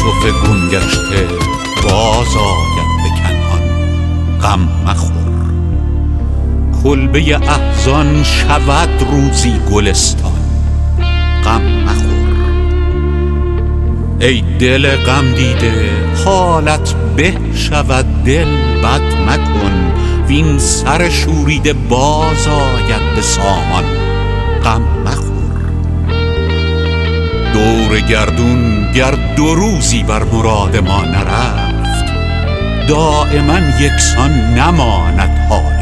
یوسف گم گشته باز آید به کنعان. غم مخور، کلبه احزان شود روزی گلستان. غم مخور ای دل غم دیده، حالت به شود دل بد مکن. وین سر شوریده باز آید به سامان. غم مخور، دور گردون گر 2 روزی بر مراد ما نرفت، دائما یکسان نماند حال